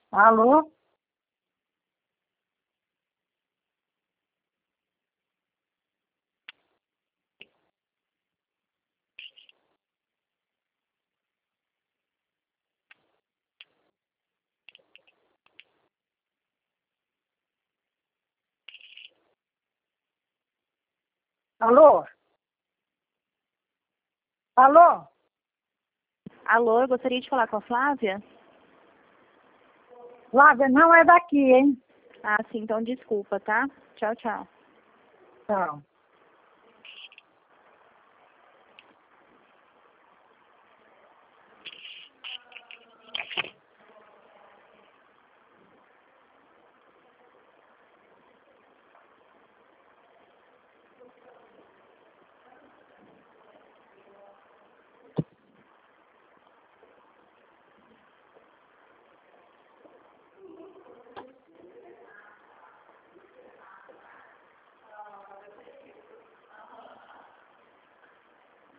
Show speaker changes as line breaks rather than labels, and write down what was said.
Alô? Alô? Alô?
Alô, eu gostaria de falar com a Flávia?
Flávia, não é daqui, hein?
Ah, sim, então desculpa, tá? Tchau, tchau.
Tchau.